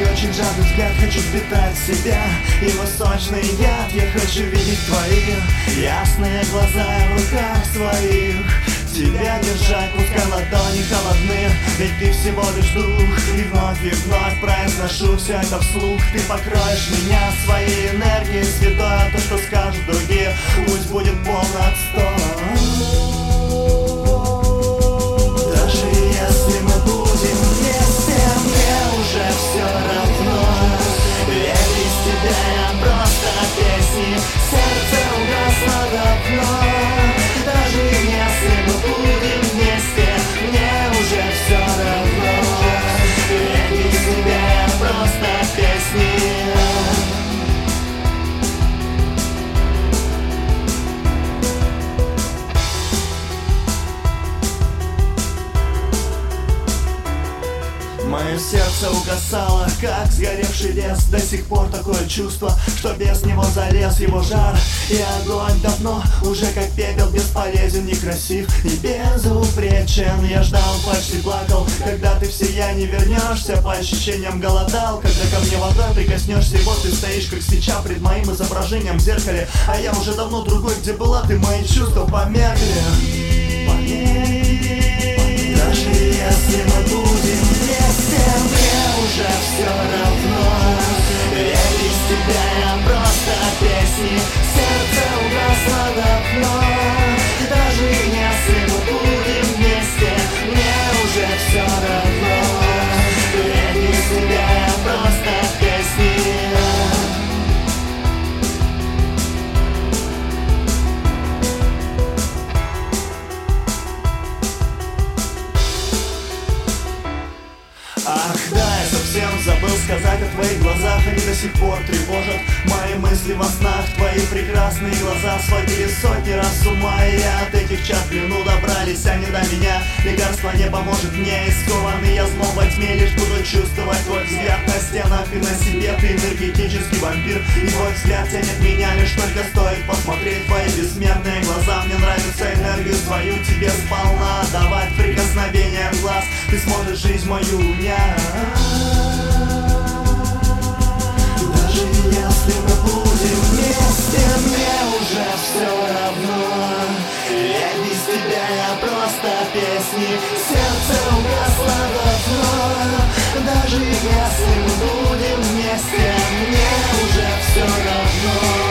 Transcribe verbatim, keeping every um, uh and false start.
очень жадный взгляд, хочу впитать в себя и восточный яд. Я хочу видеть твои ясные глаза в руках своих, тебя держать, пускай ладони холодны, ведь ты всего лишь дух. И вновь и вновь произношу все это вслух. Ты покроешь меня своей энергией святой, а то, что скажут другие, пусть будет полный отстой. Даже если мы будем вместе, мне уже все равно, ведь без тебя я просто песни, сердце угасло давно. Даже если мы будем вместе, мне уже все равно, ведь без тебя я просто песни. Мое сердце угасало, как сгоревший лес. До сих пор такое чувство, что без него залез его жар. И огонь давно уже как пепел, бесполезен, некрасив и безупречен. Я ждал, почти плакал, когда ты в сиянии вернешься. По ощущениям голодал, когда ко мне водой прикоснешься. И вот ты стоишь, как свеча пред моим изображением в зеркале, а я уже давно другой, где была ты, мои чувства померкли. Даже если мы будем вместе, мне уже все равно, ведь без тебя я просто песни, сердце угасло давно. Даже если мы будем вместе, мне уже все равно, ведь без тебя я просто песни. Ах да, я совсем забыл сказать о твоих глазах. Они до сих пор тревожат мои мысли во снах. Твои прекрасные глаза сводили сотни раз с ума, и я от этих чат в плену добрались они до меня. Лекарство не поможет мне, и скованный я злом во тьме лишь буду чувствовать твой взгляд на стенах и на себе. Ты энергетический вампир, и твой взгляд тянет меня, лишь только стоит посмотреть твои бессмертные глаза. Мне нравится энергию свою тебе сполна давать, прикосновением глаз ты сможешь жизнь мою унять. Даже если мы будем вместе, мне уже все равно, ведь без тебя я просто песни, сердце угасло давно. Даже если мы будем вместе, мне уже все равно.